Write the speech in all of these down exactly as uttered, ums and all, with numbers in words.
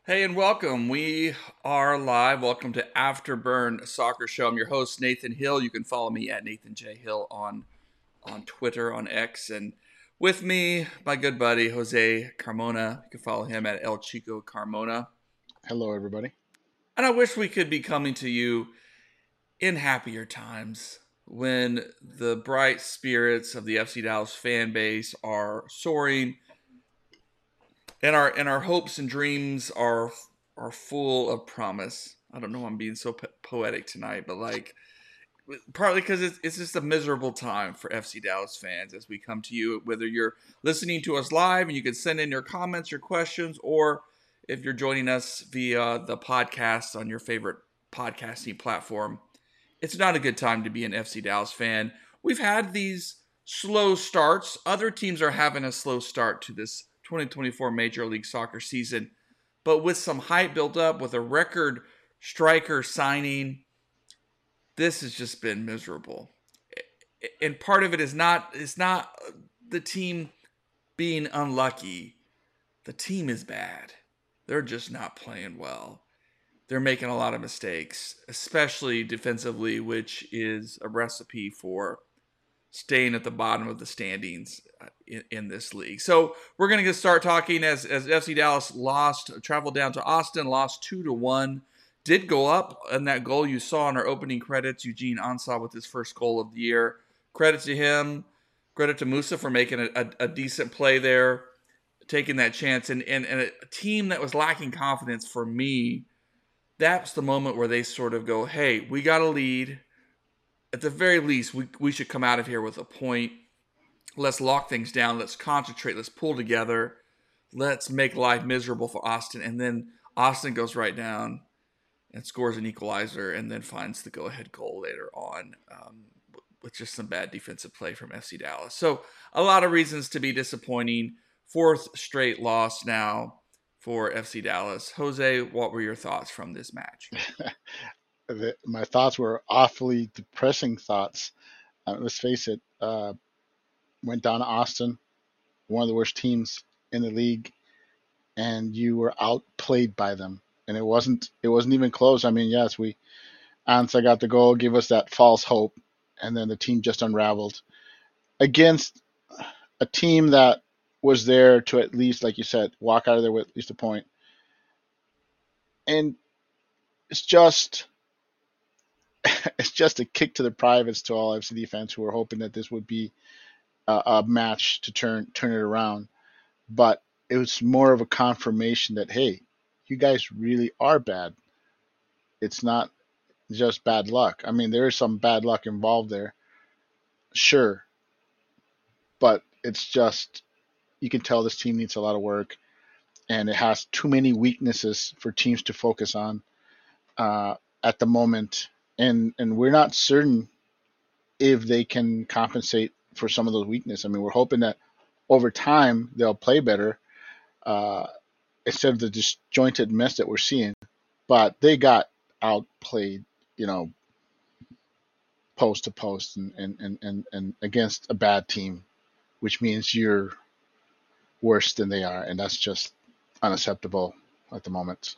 Hey and welcome. We are live. Welcome to Afterburn Soccer Show. I'm your host, Nathan Hill. You can follow me at Nathan J. Hill on, on Twitter, on X. And with me, my good buddy, Jose Carmona. You can follow him at El Chico Carmona. Hello, everybody. And I wish we could be coming to you in happier times when the bright spirits of the F C Dallas fan base are soaring and our and our hopes and dreams are are full of promise. I don't know. I'm being so po- poetic tonight, but like partly because it's it's just a miserable time for F C Dallas fans as we come to you. Whether you're listening to us live and you can send in your comments, your questions, or if you're joining us via the podcast on your favorite podcasting platform, it's not a good time to be an F C Dallas fan. We've had these slow starts. Other teams are having a slow start to this twenty twenty-four Major League Soccer season. But with some hype built up, with a record striker signing, this has just been miserable. And part of it is not it's not the team being unlucky. The team is bad. They're just not playing well. They're making a lot of mistakes, especially defensively, which is a recipe for staying at the bottom of the standings in, in this league. So we're going to start talking as, as F C Dallas lost, traveled down to Austin, lost two to one. Did go up, and that goal you saw in our opening credits, Eugene Ansah with his first goal of the year. Credit to him. Credit to Musa for making a, a, a decent play there, taking that chance. And, and, and a team that was lacking confidence for me, that's the moment where they sort of go, hey, we got a lead. At the very least, we we should come out of here with a point. Let's lock things down. Let's concentrate. Let's pull together. Let's make life miserable for Austin. And then Austin goes right down and scores an equalizer and then finds the go-ahead goal later on um, with just some bad defensive play from F C Dallas. So a lot of reasons to be disappointing. Fourth straight loss now for F C Dallas. Jose, what were your thoughts from this match? The, my thoughts were awfully depressing thoughts. Uh, let's face it. Uh, went down to Austin, one of the worst teams in the league, and you were outplayed by them. And it wasn't. It wasn't even close. I mean, yes, we Ansah got the goal, gave us that false hope, and then the team just unraveled against a team that was there to at least, like you said, walk out of there with at least a point. And it's just it's just a kick to the privates to all F C D fans who were hoping that this would be a, a match to turn turn it around. But it was more of a confirmation that hey, you guys really are bad. It's not just bad luck. I mean, there is some bad luck involved there, sure, but it's just you can tell this team needs a lot of work, and it has too many weaknesses for teams to focus on uh, at the moment, and and we're not certain if they can compensate for some of those weaknesses. I mean, we're hoping that over time they'll play better uh, instead of the disjointed mess that we're seeing. But they got outplayed, you know, post to post and, and, and, and, and against a bad team, which means you're worse than they are. And that's just unacceptable at the moment.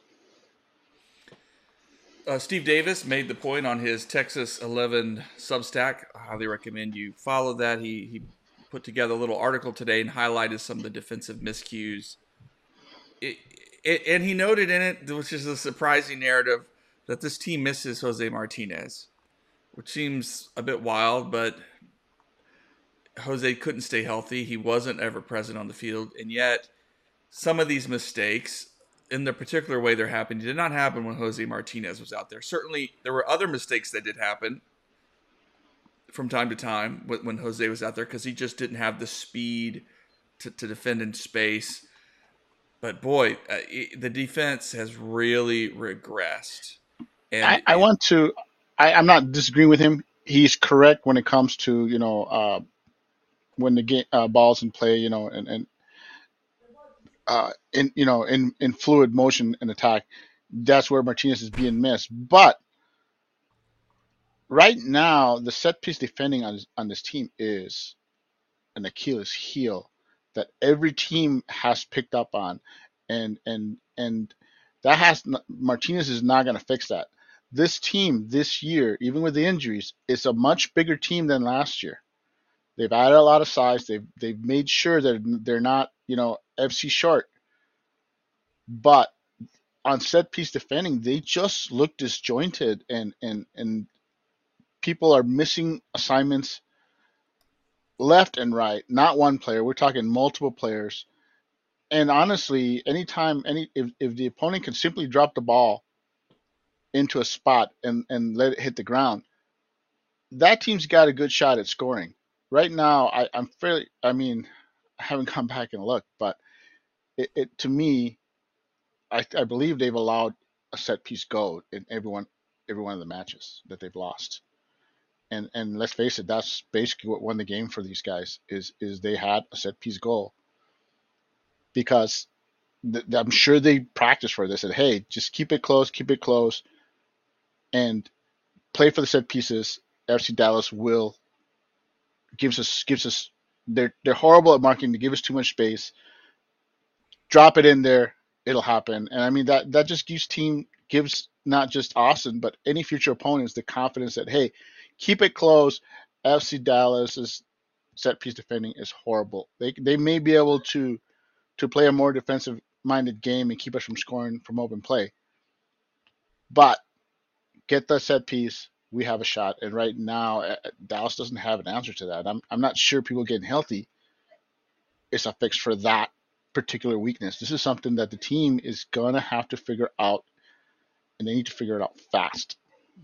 Uh, Steve Davis made the point on his Texas eleven Substack. I highly recommend you follow that. He he put together a little article today and highlighted some of the defensive miscues. It, it, and he noted in it, which is a surprising narrative, that this team misses Jose Martinez, which seems a bit wild, but Jose couldn't stay healthy. He wasn't ever present on the field, and yet some of these mistakes, in the particular way they're happening, did not happen when Jose Martinez was out there. Certainly, there were other mistakes that did happen from time to time when Jose was out there because he just didn't have the speed to, to defend in space. But boy, uh, it, the defense has really regressed. And I, I it, want to, I, I'm not disagreeing with him. He's correct when it comes to, you know, uh, when the game, uh, ball's in play, you know, and, and uh, in, you know, in, in fluid motion and attack, that's where Martinez is being missed. But right now, the set piece defending on, on this team is an Achilles heel that every team has picked up on, and and and That has Martinez is not going to fix that. This team this year, even with the injuries, is a much bigger team than last year. They've added a lot of size. They've they've made sure that they're not, you know, F C short. But on set piece defending, they just look disjointed, and and and people are missing assignments left and right. Not one player. We're talking multiple players. And honestly, anytime any if, if the opponent can simply drop the ball into a spot and and let it hit the ground, that team's got a good shot at scoring. Right now, I, I'm fairly. I mean, I haven't gone back and looked, but it, it to me, I, I believe they've allowed a set piece go in every one every one of the matches that they've lost. And and let's face it, that's basically what won the game for these guys. Is is they had a set piece goal because th- I'm sure they practiced for this. They said, hey, just keep it close, keep it close, and play for the set pieces. F C Dallas will gives us gives us they're they're horrible at marking to give us too much space. Drop it in there, it'll happen. And I mean that that just gives team gives not just Austin but any future opponents the confidence that hey, keep it close. F C Dallas's set piece defending is horrible. They they may be able to to play a more defensive minded game and keep us from scoring from open play. But get the set piece, we have a shot. And right now, uh, Dallas doesn't have an answer to that. I'm I'm not sure people getting healthy is a fix for that particular weakness. This is something that the team is gonna have to figure out, and they need to figure it out fast.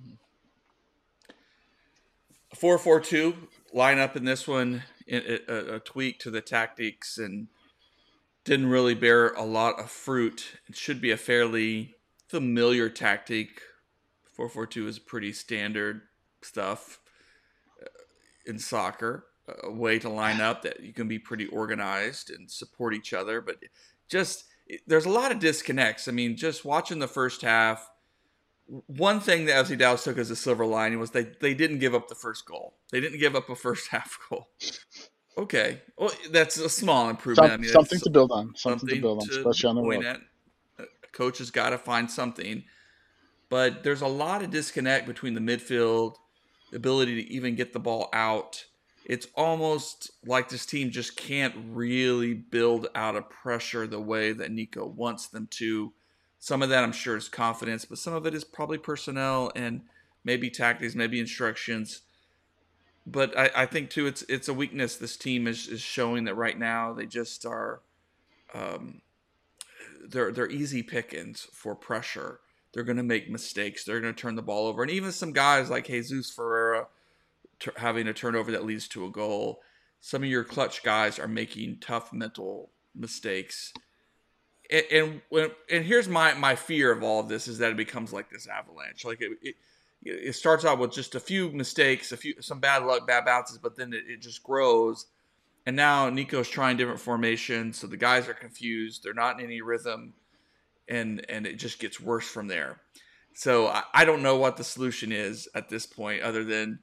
four four two lineup in this one, a, a tweak to the tactics, and didn't really bear a lot of fruit. It should be a fairly familiar tactic. four four two is pretty standard stuff in soccer, a way to line up that you can be pretty organized and support each other. But just there's a lot of disconnects. I mean, just watching the first half, one thing that F C Dallas took as a silver lining was they, they didn't give up the first goal. They didn't give up a first half goal. Okay, well, that's a small improvement. Some, I mean, something to build on. Something, something to build on, to especially on the point road. at. Coach has got to find something. But there's a lot of disconnect between the midfield, the ability to even get the ball out. It's almost like this team just can't really build out of pressure the way that Nico wants them to. Some of that, I'm sure, is confidence, but some of it is probably personnel and maybe tactics, maybe instructions. But I, I think, too, it's it's a weakness this team is, is showing that right now they just are um, they're, they're easy pickings for pressure. They're going to make mistakes. They're going to turn the ball over. And even some guys like Jesus Ferreira t- having a turnover that leads to a goal. Some of your clutch guys are making tough mental mistakes. And and, when, and here's my, my fear of all of this is that it becomes like this avalanche. Like it, it, it starts out with just a few mistakes, a few some bad luck, bad bounces, but then it, it just grows. And now Nico's trying different formations, so the guys are confused. They're not in any rhythm. And and it just gets worse from there. So I, I don't know what the solution is at this point other than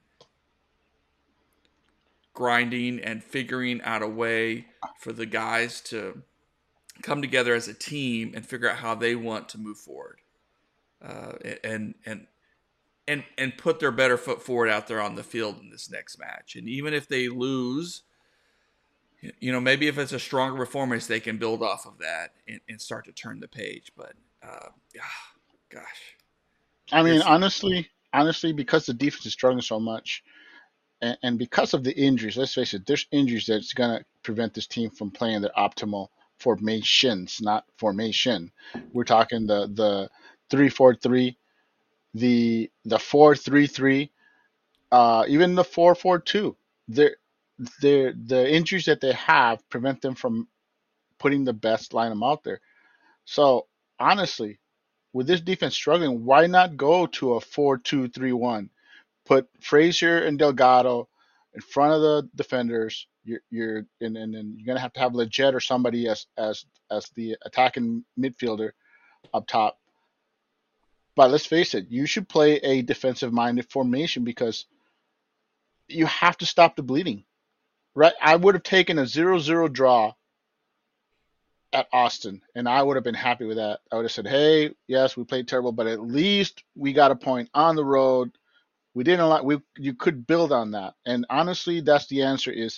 grinding and figuring out a way for the guys to come together as a team and figure out how they want to move forward. Uh, and and and and put their better foot forward out there on the field in this next match. And even if they lose, you know, maybe if it's a stronger performance, they can build off of that and, and start to turn the page. But, uh, gosh. I mean, it's, honestly, honestly, because the defense is struggling so much, and, and because of the injuries, let's face it, there's injuries that's going to prevent this team from playing their optimal formations, not formation. We're talking the the three four three, the the four three three, uh, even the four four two. They're the the injuries that they have prevent them from putting the best lineup out there. So honestly, with this defense struggling, why not go to a four two three one? Put Frazier and Delgado in front of the defenders. You're you're and, and, and you're gonna have to have Leggett or somebody as as as the attacking midfielder up top. But let's face it, you should play a defensive minded formation because you have to stop the bleeding. Right, I would have taken a zero zero draw at Austin, and I would have been happy with that. I would have said, "Hey, yes, we played terrible, but at least we got a point on the road. We didn't like we you could build on that." And honestly, that's the answer: is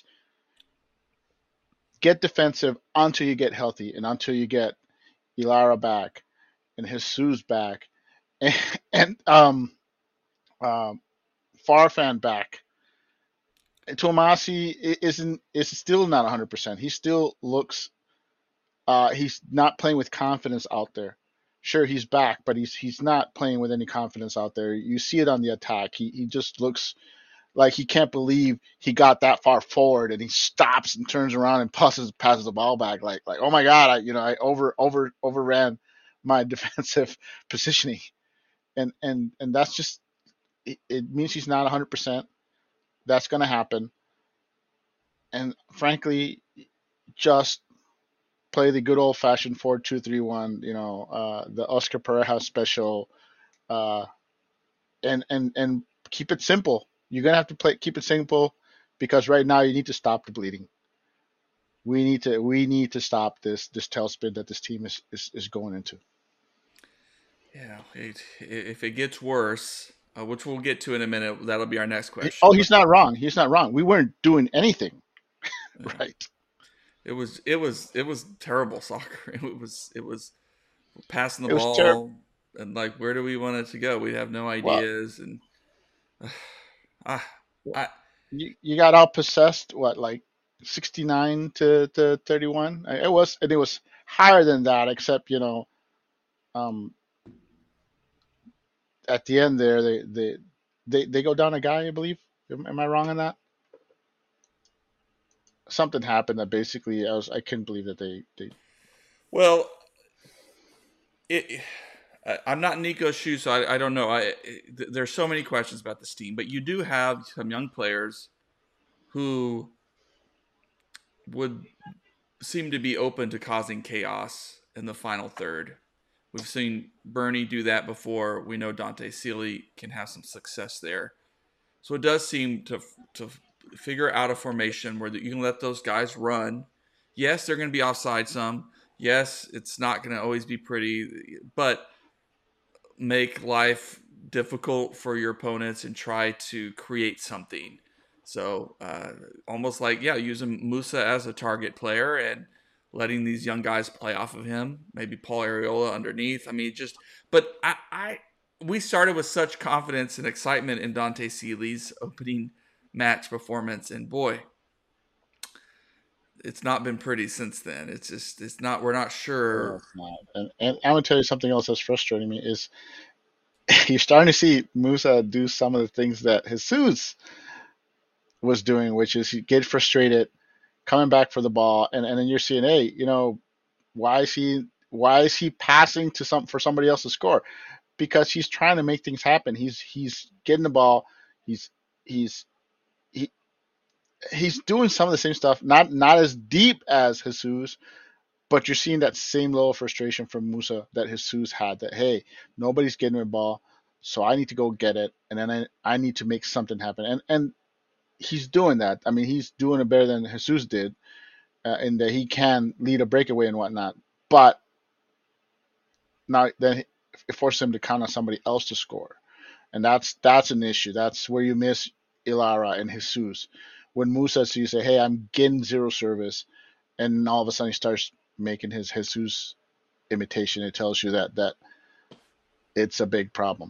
get defensive until you get healthy and until you get Ilara back and Jesus back and, and um um Farfan back. And Tomasi isn't is still not one hundred percent. He still looks uh he's not playing with confidence out there. Sure, he's back, but he's he's not playing with any confidence out there. You see it on the attack. He he just looks like he can't believe he got that far forward, and he stops and turns around and passes passes the ball back like like oh my god, I you know I over over overran my defensive positioning, and and and that's just it, it means he's not one hundred percent. That's going to happen, and frankly, just play the good old fashioned four two three one. You know, uh, the Oscar Pereira special, uh, and and and keep it simple. You're gonna have to play keep it simple because right now you need to stop the bleeding. We need to we need to stop this this tailspin that this team is is, is going into. Yeah, it, if it gets worse, uh, which we'll get to in a minute, that'll be our next question. Oh, he's not wrong. He's not wrong. We weren't doing anything, yeah. Right? It was it was it was terrible soccer. It was it was passing the ball ter- and like where do we want it to go? We have no ideas well, and uh, I, I you, you got out possessed what like sixty-nine to, to thirty-one. It was and it was higher than that, except you know, um, at the end there they they they, they go down a guy, I believe. Am, am I wrong on that? Something happened that basically I was I couldn't believe that they they. Well, it. I'm not in Nico's shoes, so I, I don't know. I it, there's so many questions about this team, but you do have some young players who would seem to be open to causing chaos in the final third. We've seen Bernie do that before. We know Dante Sealy can have some success there. So it does seem to to figure out a formation where you can let those guys run. Yes, they're going to be offside some. Yes, it's not going to always be pretty, but make life difficult for your opponents and try to create something. So uh, almost like, yeah, using Musa as a target player and letting these young guys play off of him. Maybe Paul Arriola underneath. I mean, just, but I, I we started with such confidence and excitement in Dante Sealy's opening match performance, and boy, it's not been pretty since then. It's just, it's not, we're not sure. No, it's not. And, and I'm going to tell you something else that's frustrating me is you're starting to see Musa do some of the things that Jesus was doing, which is he get frustrated, coming back for the ball, and, and then you're seeing, hey, you know, why is he why is he passing to some for somebody else to score? Because he's trying to make things happen. He's he's getting the ball. He's he's he he's doing some of the same stuff, not not as deep as Jesus, but you're seeing that same level of frustration from Musa that Jesus had. That hey, nobody's getting the ball, so I need to go get it, and then I, I need to make something happen. And and he's doing that. I mean, he's doing it better than Jesus did, uh, in that he can lead a breakaway and whatnot. But now then it forces him to count on somebody else to score, and that's that's an issue. That's where you miss Ilara and Jesus. When Musa, so you say, hey, I'm getting zero service, and all of a sudden he starts making his Jesus imitation. It tells you that that it's a big problem.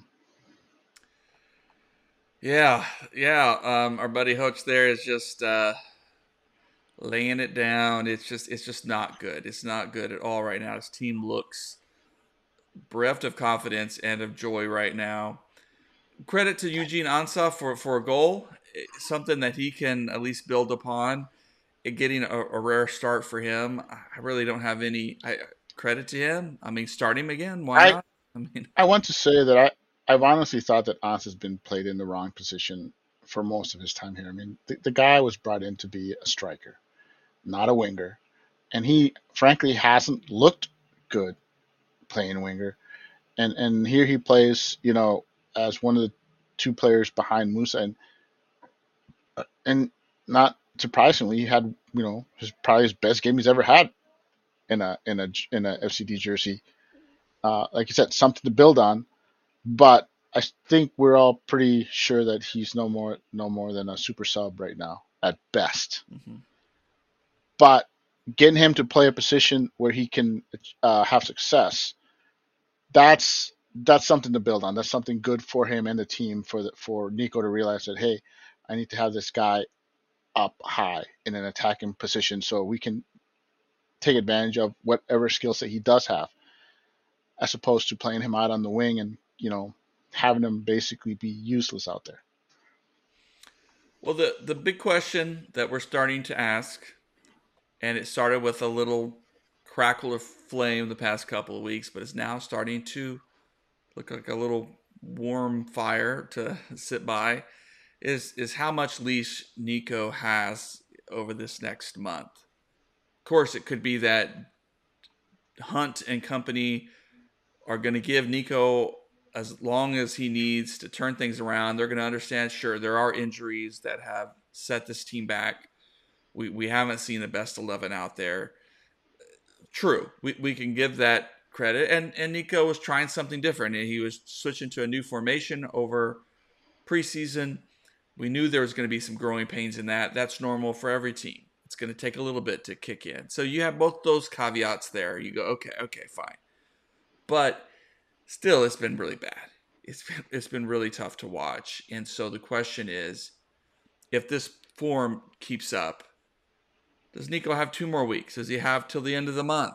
Yeah, yeah. Um, our buddy Hooks there is just uh, laying it down. It's just, it's just not good. It's not good at all right now. His team looks bereft of confidence and of joy right now. Credit to Eugene Ansah for, for a goal, something that he can at least build upon. It getting a, a rare start for him. I really don't have any I, credit to him. I mean, start him again. Why I, not? I mean, I want to say that I, I've honestly thought that Ansah has been played in the wrong position for most of his time here. I mean, the, the guy was brought in to be a striker, not a winger. And he, frankly, hasn't looked good playing winger. And and here he plays, you know, as one of the two players behind Musa. And, and not surprisingly, he had, you know, his probably his best game he's ever had in a in a in a F C D jersey. Uh, like you said, something to build on. But I think we're all pretty sure that he's no more no more than a super sub right now at best. Mm-hmm. But getting him to play a position where he can uh, have success, that's that's something to build on. That's something good for him and the team for the, for Nico to realize that, hey, I need to have this guy up high in an attacking position so we can take advantage of whatever skill set he does have, as opposed to playing him out on the wing and, you know, having him basically be useless out there. Well, the the big question that we're starting to ask, and it started with a little crackle of flame the past couple of weeks, but it's now starting to look like a little warm fire to sit by, is is how much leash Nico has over this next month. Of course, it could be that Hunt and company are going to give Nico as long as he needs to turn things around. They're going to understand, sure, there are injuries that have set this team back. We we haven't seen the best eleven out there. True, we, we can give that credit. And, and Nico was trying something different. He was switching to a new formation over preseason. We knew there was going to be some growing pains in that. That's normal for every team. It's going to take a little bit to kick in. So you have both those caveats there. You go, okay, okay, fine. But still, it's been really bad. It's been, it's been really tough to watch. And so the question is, if this form keeps up, does Nico have two more weeks? Does he have till the end of the month?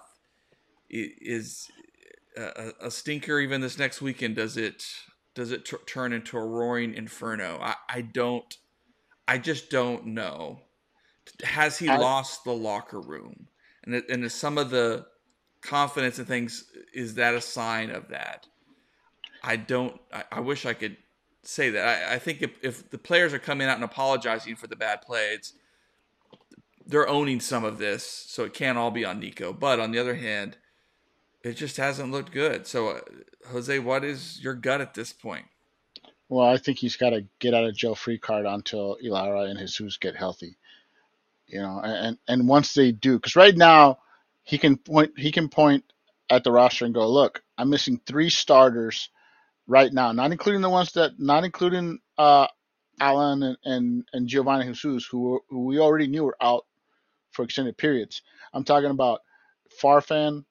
Is a, a stinker even this next weekend? Does it does it t- turn into a roaring inferno? I, I don't. I just don't know. Has he I, lost the locker room? And it, and is some of the confidence and things, is that a sign of that? I don't. I, I wish I could say that. I, I think if, if the players are coming out and apologizing for the bad plays, they're owning some of this, so it can't all be on Nico. But on the other hand, it just hasn't looked good. So, uh, Jose, what is your gut at this point? well, I think he's got to get out of jail free card until Ilara and Jesus get healthy. You know, and and once they do, because right now he can point he can point at the roster and go, look, I'm missing three starters right now, not including the ones that, not including uh, Alan and, and, and Giovanni Jesus, who, who we already knew were out for extended periods. I'm talking about Farfan,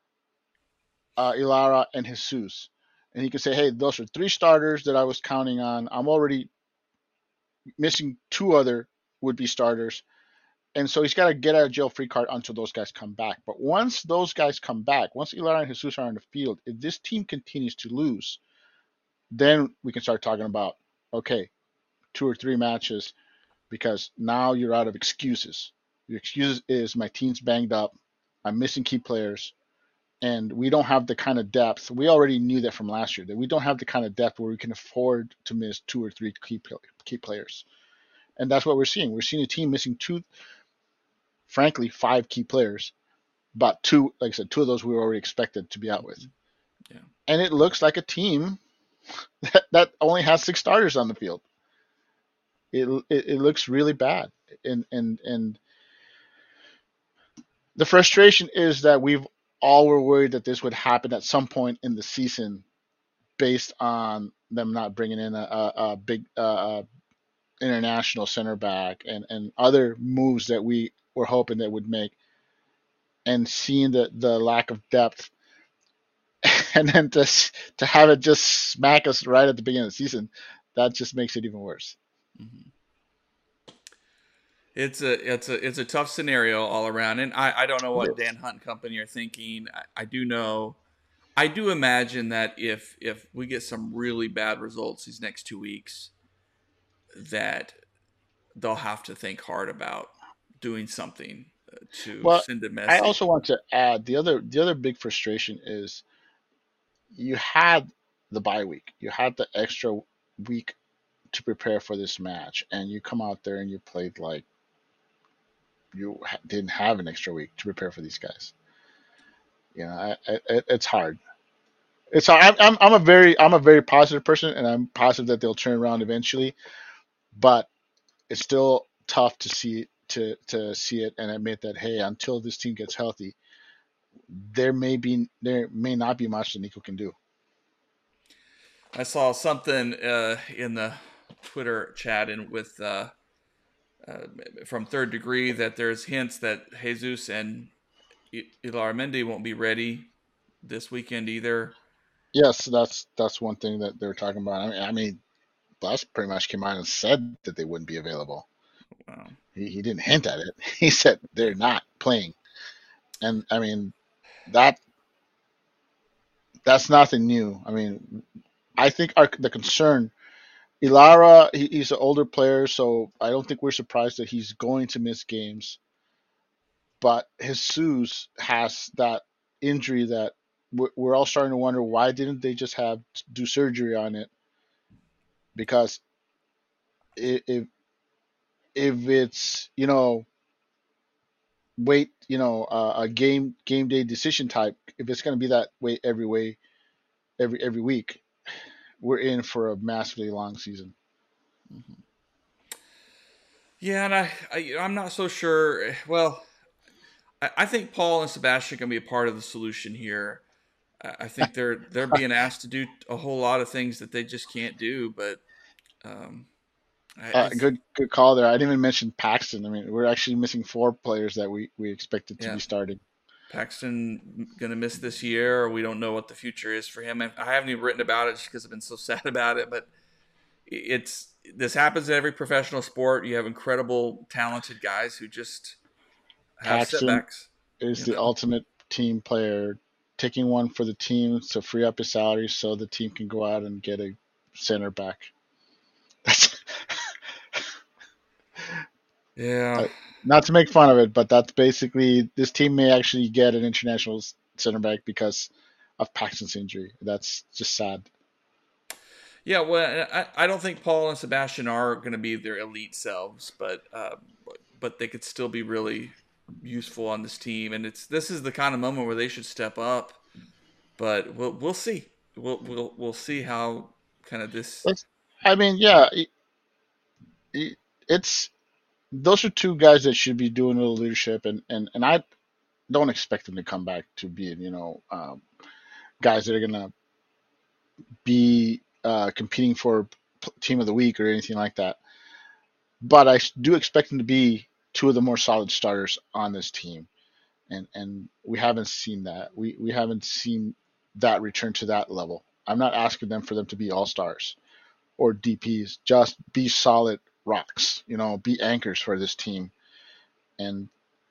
uh, Ilara, and Jesus. And he can say, hey, those are three starters that I was counting on. I'm already missing two other would-be starters. And so he's got to get out of jail free card until those guys come back. But once those guys come back, once Ilara and Jesus are on the field, if this team continues to lose, then we can start talking about, okay, two or three matches, because now you're out of excuses. Your excuse is my team's banged up, I'm missing key players, and we don't have the kind of depth. We already knew that from last year, that we don't have the kind of depth where we can afford to miss two or three key key players. And that's what we're seeing. We're seeing a team missing two, frankly, five key players, but two, like I said, two of those we were already expected to be out with. Yeah. And it looks like a team that, that only has six starters on the field. It, it, it looks really bad. And, and, and the frustration is that we've all were worried that this would happen at some point in the season based on them not bringing in a, a, a big uh, international center back and, and other moves that we were hoping that would make, and seeing the, the lack of depth, and then to, to have it just smack us right at the beginning of the season, that just makes it even worse. Mm-hmm. It's a it's a it's a tough scenario all around, and I, I don't know what Dan Hunt and company are thinking. I, I do know, I do imagine that if if we get some really bad results these next two weeks, that they'll have to think hard about doing something to well, send a message. I also want to add the other the other big frustration is you had the bye week, you had the extra week to prepare for this match, and you come out there and you played like you didn't have an extra week to prepare for these guys. You know, I, I, it's hard. It's hard. I'm, I'm a very I'm a very positive person, and I'm positive that they'll turn around eventually. But it's still tough to see to to see it and admit that, hey, until this team gets healthy, there may be there may not be much that Nico can do. I saw something uh, in the Twitter chat and with uh, uh, from Third Degree that there's hints that Jesus and Illarramendi won't be ready this weekend either. Yes, that's that's one thing that they're talking about. I mean, I mean, Blas pretty much came out and said that they wouldn't be available. Wow. He he didn't hint at it. He said they're not playing, and I mean that that's nothing new. I mean, I think our the concern. Ilara, he, he's an older player, so I don't think we're surprised that he's going to miss games. But Jesus has that injury that we're, we're all starting to wonder why didn't they just have do surgery on it? Because if if it's you know wait you know uh, a game game day decision type, if it's going to be that way every way every every week, we're in for a massively long season. Mm-hmm. Yeah, and I, I I'm not so sure. Well, I, I think Paul and Sebastian can be a part of the solution here. I think they're they're being asked to do a whole lot of things that they just can't do. But um, Uh, good good call there. I didn't even mention Paxton. I mean, we're actually missing four players that we, we expected to yeah. be starting. Paxton going to miss this year, or we don't know what the future is for him. I haven't even written about it just because I've been so sad about it. But it's this happens in every professional sport. You have incredible, talented guys who just have Paxton setbacks. is the know? ultimate team player, taking one for the team to free up his salary so the team can go out and get a center back. yeah. Uh, not to make fun of it, but that's basically this team may actually get an international center back because of Paxton's injury. That's just sad. Yeah, well, I, I don't think Paul and Sebastian are going to be their elite selves, but uh, but they could still be really useful on this team, and it's this is the kind of moment where they should step up. But we'll we'll see. We'll we'll we'll see how kind of this. I mean, yeah, it, it, it's those are two guys that should be doing a little leadership, and and and I don't expect them to come back to being you know um, guys that are gonna be uh, competing for team of the week or anything like that. But I do expect them to be two of the more solid starters on this team, and and we haven't seen that. We we haven't seen that return to that level. I'm not asking them for them to be all stars or D Ps. Just be solid rocks. You know, be anchors for this team. And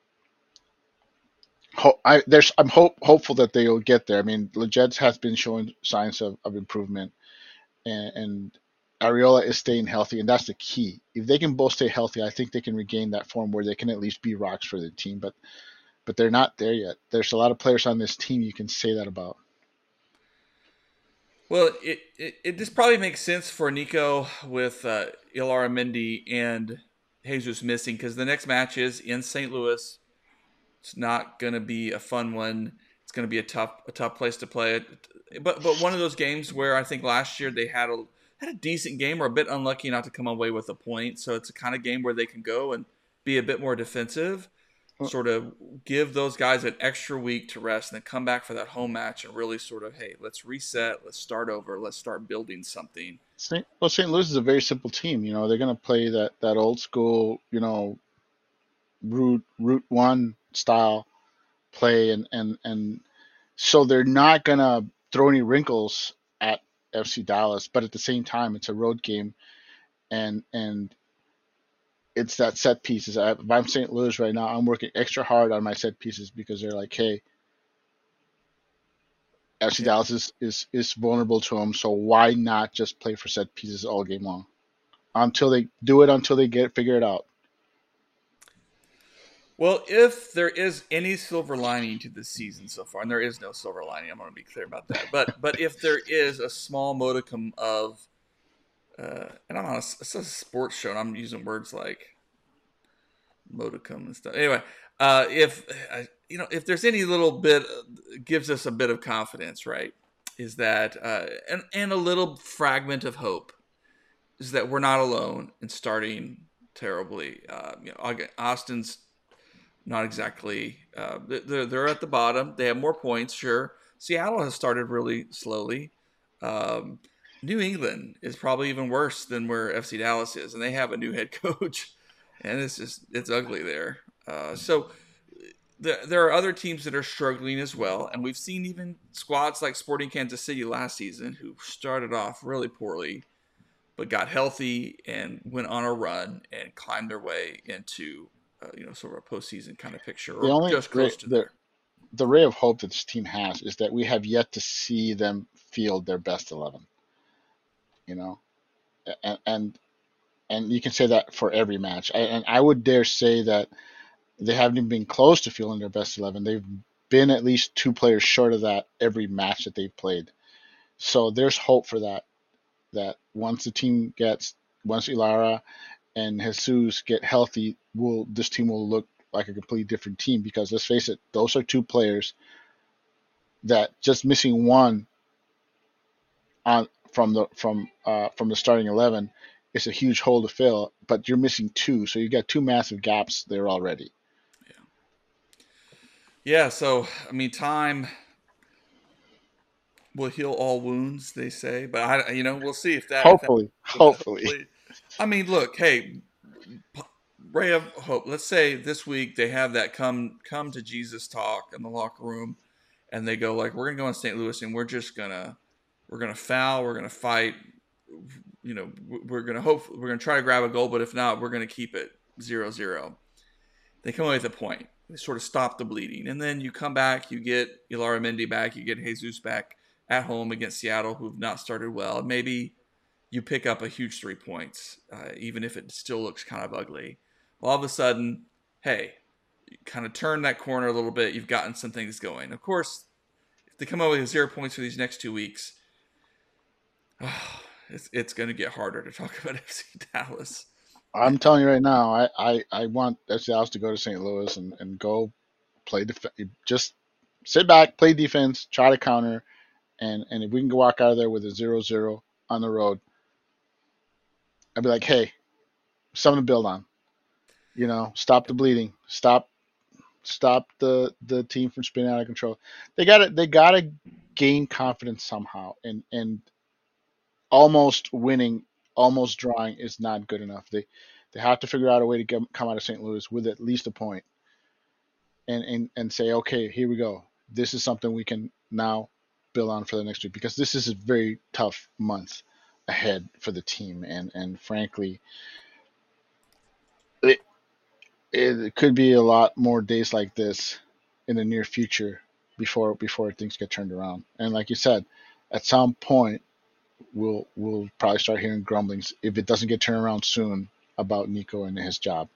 ho- I there's I'm hope hopeful that they'll get there. I mean, Lletget has been showing signs of, of improvement, and, and Arriola is staying healthy, and that's the key. If they can both stay healthy, I think they can regain that form where they can at least be rocks for the team. But but they're not there yet. There's a lot of players on this team you can say that about. Well, it, it, it just probably makes sense for Nico with uh, Illarramendi and Jesus missing because the next match is in Saint Louis. It's not going to be a fun one. It's going to be a tough a tough place to play it. But but one of those games where I think last year they had a had a decent game or a bit unlucky not to come away with a point. So it's a kind of game where they can go and be a bit more defensive. Sort of give those guys an extra week to rest and then come back for that home match and really sort of, hey, let's reset, let's start over, let's start building something. Saint, well, Saint Louis is a very simple team. You know, they're going to play that, that old school, you know, route route one style play, and and and so they're not going to throw any wrinkles at F C Dallas. But at the same time, it's a road game, and and it's that set pieces. If I'm Saint Louis right now, I'm working extra hard on my set pieces because they're like, hey, F C yeah. Dallas is, is, is vulnerable to them, so why not just play for set pieces all game long? Until they do it, until they get figure it out. Well, if there is any silver lining to this season so far, and there is no silver lining, I'm going to be clear about that. But but if there is a small modicum of Uh, and I'm on a, it's a sports show, and I'm using words like modicum and stuff. Anyway, uh, if uh, you know, if there's any little bit uh, gives us a bit of confidence, right? Is that uh, and and a little fragment of hope is that we're not alone in starting terribly. Uh, you know, Austin's not exactly. Uh, they're they're at the bottom. They have more points, sure. Seattle has started really slowly. Um, New England is probably even worse than where F C Dallas is, and they have a new head coach, and it's just it's ugly there. Uh, so the, there are other teams that are struggling as well, and we've seen even squads like Sporting Kansas City last season who started off really poorly, but got healthy and went on a run and climbed their way into uh, you know sort of a postseason kind of picture, The or only just ray, close to the there. the ray of hope that this team has is that we have yet to see them field their best eleven. You know, and and, and you can say that for every match. I, and I would dare say that they haven't even been close to fielding their best eleven. They've been at least two players short of that every match that they've played. So there's hope for that. That once the team gets once Ilara and Jesus get healthy, will this team will look like a completely different team, because let's face it, those are two players that just missing one on from the from uh, from the starting eleven is a huge hole to fill, but you're missing two, so you got two massive gaps there already. Yeah. Yeah. So I mean, time will heal all wounds, they say, but I, you know, we'll see if that if that Hopefully, but hopefully. hopefully. I mean, look, hey, ray of hope. Let's say this week they have that come come to Jesus talk in the locker room, and they go like, "We're gonna go in Saint Louis, and we're just gonna we're gonna foul, we're gonna fight. You know, we're gonna hope we're gonna try to grab a goal, but if not, we're gonna keep it zero zero." They come away with a point. They sort of stop the bleeding, and then you come back, you get Ilara Mendy back, you get Jesus back at home against Seattle, who've not started well. Maybe you pick up a huge three points, uh, even if it still looks kind of ugly. Well, all of a sudden, hey, you kind of turn that corner a little bit. You've gotten some things going. Of course, if they come away with zero points for these next two weeks, oh, it's it's going to get harder to talk about F C Dallas. I'm telling you right now, I, I, I want F C Dallas to go to Saint Louis and, and go play def- just sit back, play defense, try to counter, and, and if we can go walk out of there with a zero zero on the road, I'd be like, hey, something to build on. You know, stop the bleeding, stop stop the the team from spinning out of control. They got to they got to gain confidence somehow, and and almost winning, almost drawing is not good enough. They they have to figure out a way to get, come out of Saint Louis with at least a point, and and and say, okay, here we go. This is something we can now build on for the next week, because this is a very tough month ahead for the team, and and frankly, it, it could be a lot more days like this in the near future before before things get turned around. And like you said, at some point we'll we'll probably start hearing grumblings if it doesn't get turned around soon about Nico and his job.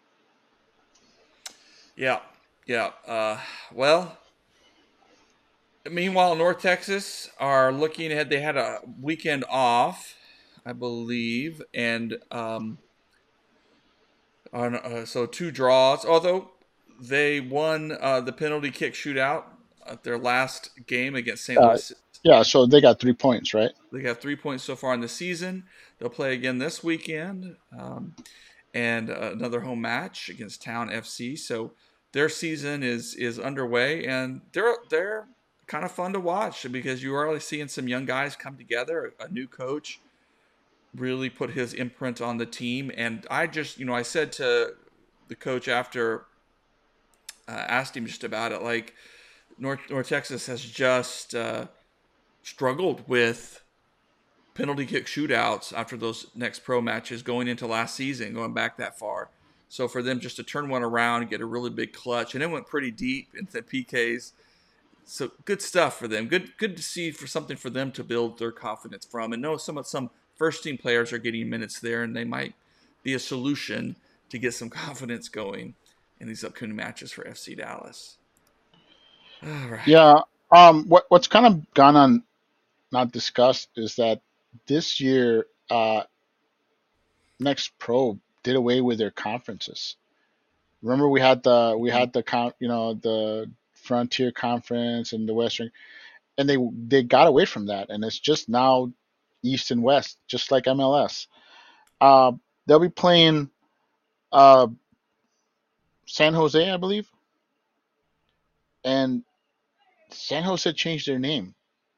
Yeah, yeah. Uh, well, meanwhile, North Texas are looking ahead. They had a weekend off, I believe, and um, on uh, so two draws. Although they won uh, the penalty kick shootout at their last game against Saint Uh, Louis. yeah, so they got three points, right? They got three points so far in the season. They'll play again this weekend, um, and uh, another home match against Town F C. So their season is is underway, and they're they're kind of fun to watch because you are really seeing some young guys come together. A new coach really put his imprint on the team, and I just you know I said to the coach after uh, asked him just about it, like North North Texas has just uh, struggled with penalty kick shootouts after those next pro matches going into last season, going back that far. So for them just to turn one around and get a really big clutch, and it went pretty deep into P Ks. So good stuff for them. Good, good to see for something for them to build their confidence from. And know some some first team players are getting minutes there, and they might be a solution to get some confidence going in these upcoming matches for F C Dallas. All right. Yeah. Um. What what's kind of gone on not discussed is that this year, uh, Next Pro did away with their conferences. Remember, we had the we Mm-hmm. had the con, you know, the Frontier Conference and the Western, and they they got away from that, and it's just now East and West, just like M L S. Uh, they'll be playing uh, San Jose, I believe, and San Jose changed their name.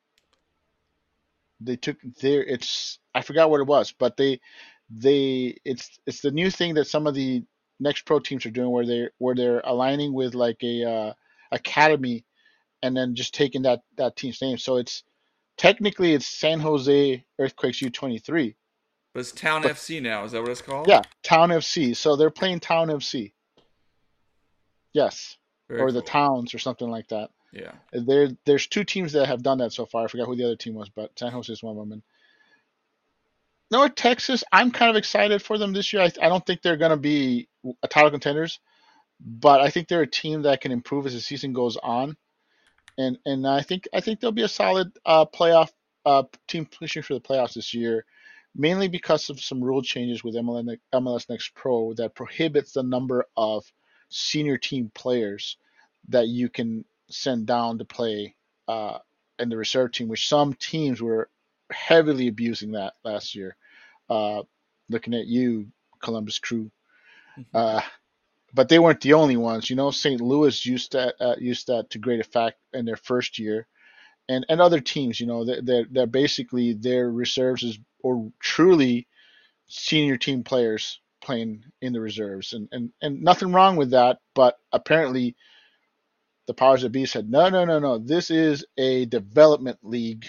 They took their it's I forgot what it was, but they they it's it's the new thing that some of the next pro teams are doing where they where they're aligning with like a uh, academy and then just taking that that team's name. So it's technically it's San Jose Earthquakes U twenty-three, But it's Town but F C now. Is that what it's called? yeah, Town F C. So they're playing Town F C. Yes, Very or the cool. Towns or something like that. Yeah. There there's two teams that have done that so far. I forgot who the other team was, but San Jose is one of them. And North Texas, I'm kind of excited for them this year. I, I don't think they're going to be a title contenders, but I think they're a team that can improve as the season goes on, and and I think I think they'll be a solid uh, playoff uh, team pushing for the playoffs this year, mainly because of some rule changes with M L S Next Pro that prohibits the number of senior team players that you can send down to play uh, in the reserve team, which some teams were heavily abusing that last year. Uh, looking at you, Columbus Crew. Uh, but they weren't the only ones. You know, Saint Louis used that uh, used that to great effect in their first year, and and other teams. You know, they're they're basically their reserves is or truly senior team players playing in the reserves, and and and nothing wrong with that. But apparently, the powers that be said, no, no, no, no. This is a development league,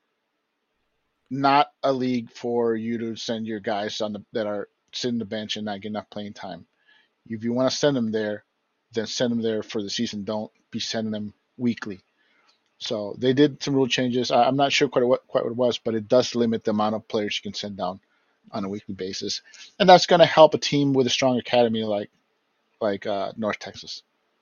not a league for you to send your guys on the that are sitting the bench and not getting enough playing time. If you want to send them there, then send them there for the season. Don't be sending them weekly. So they did some rule changes. I, I'm not sure quite what quite what it was, but it does limit the amount of players you can send down on a weekly basis, and that's going to help a team with a strong academy like like uh, North Texas.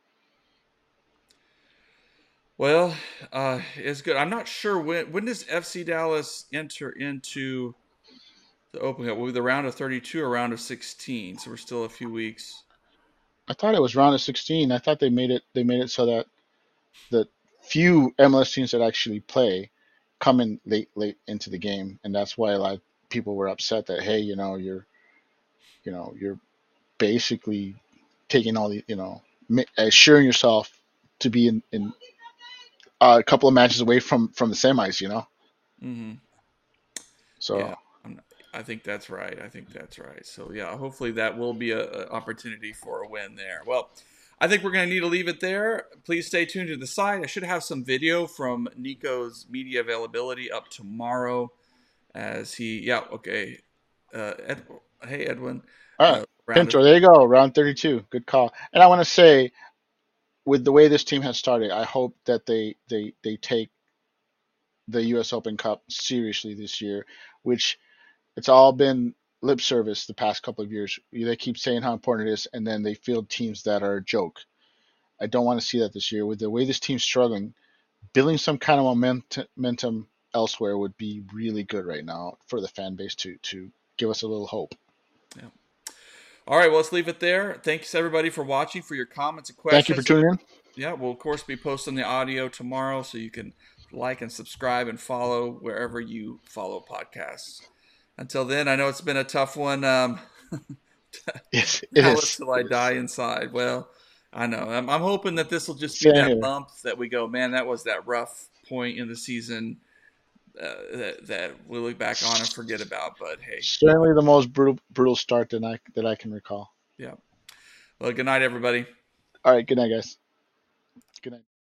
Well, uh, it's good. I'm not sure when when does F C Dallas enter into the Open Cup? Will it be the round of thirty-two or round of sixteen? So we're still a few weeks. I thought it was round of sixteen. I thought they made it they made it so that the few M L S teams that actually play come in late late into the game, and that's why a lot of people were upset that hey, you know, you're you know you're basically taking all the you know assuring yourself to be in, in uh, a couple of matches away from from the semis, you know. Mm-hmm. Yeah, So I'm, I think that's right. I think that's right. So yeah, hopefully that will be a, a opportunity for a win there. Well, I think we're going to need to leave it there. Please stay tuned to the site. I should have some video from Nico's media availability up tomorrow, as he. Yeah, okay. Uh, Ed, hey Edwin. all right, Uh, round of Pinto, there you go, round thirty-two. Good call. And I want to say, with the way this team has started, I hope that they they they take the U S Open Cup seriously this year, which it's all been lip service the past couple of years. They keep saying how important it is, and then they field teams that are a joke. I don't want to see that this year. With the way this team's struggling, building some kind of momentum elsewhere would be really good right now for the fan base to to give us a little hope. yeah. All right, well, let's leave it there. Thanks everybody for watching, for your comments and Thank you for questions. tuning in. Yeah, we'll of course be posting the audio tomorrow, so you can like and subscribe and follow wherever you follow podcasts. Until then, I know it's been a tough one. Um, Yes, it Dallas is. till I die inside. Well, I know. I'm, I'm hoping that this will just be Same that here. bump that we go, man, that was that rough point in the season uh, that that we look back on and forget about. But hey, Certainly the most brutal brutal start that I that I can recall. yeah. Well, good night, everybody. All right, good night, guys. Good night.